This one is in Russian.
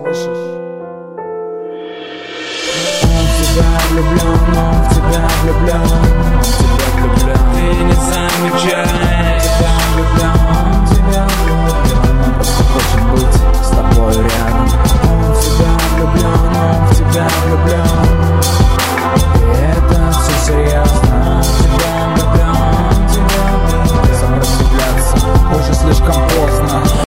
слышишь? Он в тебя влюблен, он в тебя влюблен, он в тебя влюблен. Ты не замечаешь.